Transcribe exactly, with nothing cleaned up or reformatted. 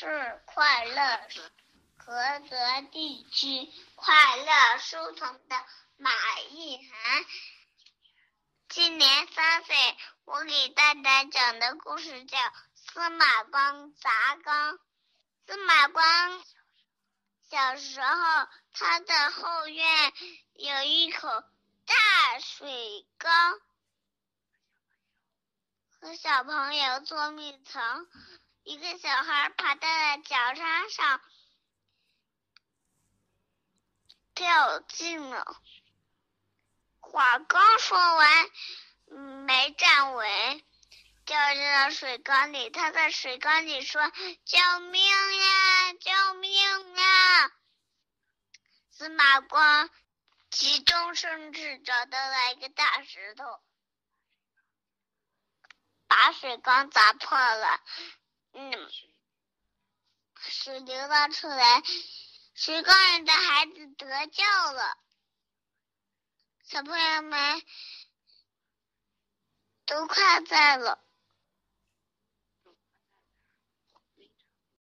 是快乐菏泽地区快乐书童的马一涵。今年三岁，我给大家讲的故事叫《司马光砸缸》。司马光小时候，他的后院有一口大水缸，和小朋友捉迷藏。一个小孩爬在了脚叉上，掉进了。话刚说完，没站稳，掉进了水缸里。他在水缸里说：“救命呀！救命呀！”司马光急中生智，找到了一个大石头，把水缸砸破了。嗯，水流了出来，水缸里的孩子得救了。小朋友们都快乐了。